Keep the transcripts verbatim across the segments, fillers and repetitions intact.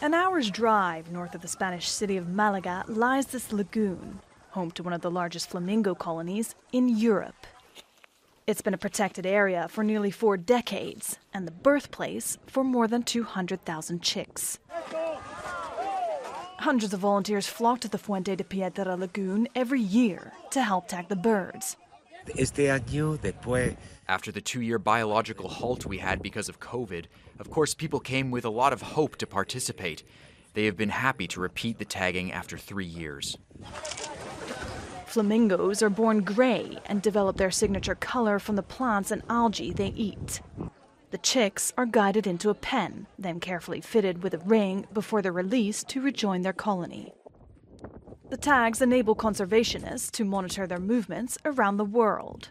An hour's drive north of the Spanish city of Malaga lies this lagoon, home to one of the largest flamingo colonies in Europe. It's been a protected area for nearly four decades and the birthplace for more than two hundred thousand chicks. Hundreds of volunteers flock to the Fuente de Piedra lagoon every year to help tag the birds. After the two-year biological halt we had because of COVID, of course people came with a lot of hope to participate. They have been happy to repeat the tagging after three years. Flamingos are born gray and develop their signature color from the plants and algae they eat. The chicks are guided into a pen, then carefully fitted with a ring before they're released to rejoin their colony. The tags enable conservationists to monitor their movements around the world.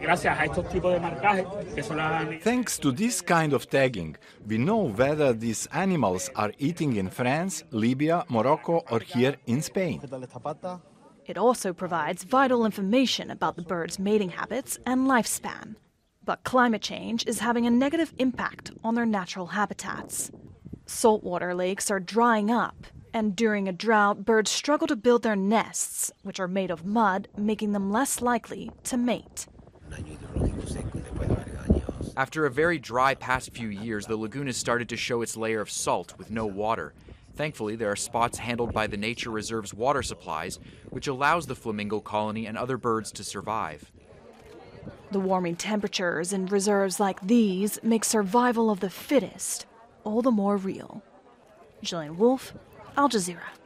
Thanks to this kind of tagging, we know whether these animals are eating in France, Libya, Morocco, or here in Spain. It also provides vital information about the birds' mating habits and lifespan. But climate change is having a negative impact on their natural habitats. Saltwater lakes are drying up, and during a drought, birds struggle to build their nests, which are made of mud, making them less likely to mate. After a very dry past few years, the lagoon has started to show its layer of salt with no water. Thankfully, there are spots handled by the nature reserve's water supplies, which allows the flamingo colony and other birds to survive. The warming temperatures in reserves like these make survival of the fittest all the more real. Gillian Wolfe, Al Jazeera.